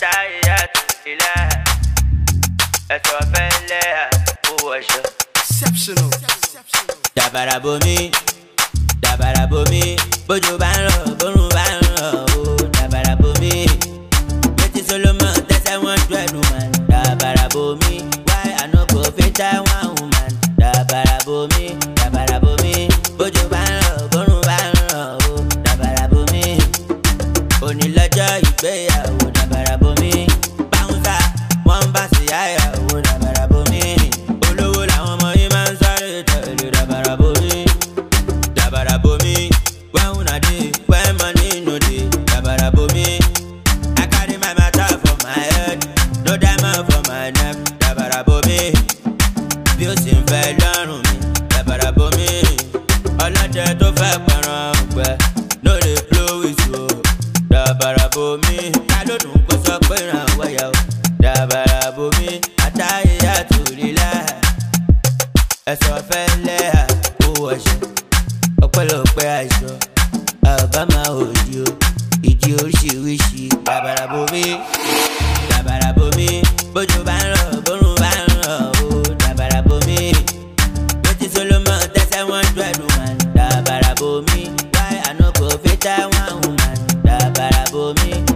Attahiyatu lillah. Ẹ̀sọ́ fẹ́lẹ́ owó ẹ̀ṣọ́. Exceptional. Dabara bomi, bójú bá ń rọ̀, bórun bá ń rọ̀, oh. Dabara bomi, Betty Solomon tẹ́sẹ̀ wọ́n dúẹ̀dù man. Dabara bomi, why I no go fit that one woman. Dabara bomi, bójú bá ń rọ̀, bórun bá ń rọ̀, oh. Dabara bomi, òní lọ́jọ́ ìgbéyàwó. Dabara bomi, báńsà wọ́n bá sí àyàwó. Dabara bomi, olówó làwọn ọmọ yìí máa ń sáré tẹ̀lé. Dabara bomi, when una dey, when money no dey. Dabara bomi, I carry my matter for my head, no diamond for my neck. Dabara bomi, bí ó sì ń fẹ́ lọ́rùn mi. Dabara bomi, ọlọ́dẹ tó fẹ́ pẹ̀ràn ọ̀pẹ, no dey blow with you. Dabara bomi, ta ló dùn kó sọ pé ràn wáyà o. Dabara bomi, Attahiyatu lillah. Ẹ̀sọ́ fẹ́lẹ́ owó ẹ̀ṣọ́, ọpẹ́lọpẹ́ àìsàn àbámá òdì o, ìdí oríṣiríṣi. Dabara bomi, bójú bá ń rọ̀, bórun bá ń rọ̀, o. Dabara bomi, Betty Solomon tẹ́sẹ̀ wọ́n dúẹ̀dù man. Dabara bomi, why I no go fit that one woman. Dabara bomi.